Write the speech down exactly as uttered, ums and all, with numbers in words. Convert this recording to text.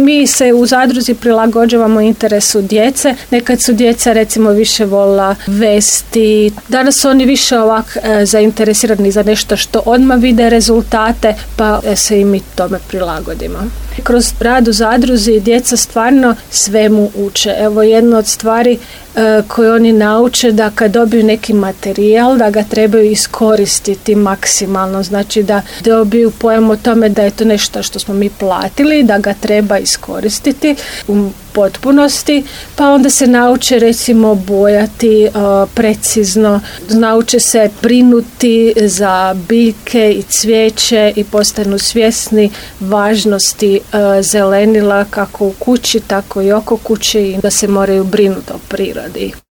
mi se u zadruzi prilagođavamo interesu djece. Nekad su djeca recimo više volila vesti. Danas su oni više ovak e, zainteresirani za nešto što odmah vide rezultate, pa se i mi tome prilagodimo. Kroz rad u zadruzi djeca stvarno svemu uče. Evo jedna od stvari e, koje oni nauče, da kad dobiju neki materijal da ga trebaju iskoristiti maksimalno. Znači da dobiju pojam o tome da je to nešto što smo mi platili, da ga treba iskoristiti u potpunosti, pa onda se nauče recimo bojati uh, precizno, nauče se brinuti za biljke i cvijeće i postanu svjesni važnosti uh, zelenila kako u kući, tako i oko kuće i da se moraju brinuti o prirodi.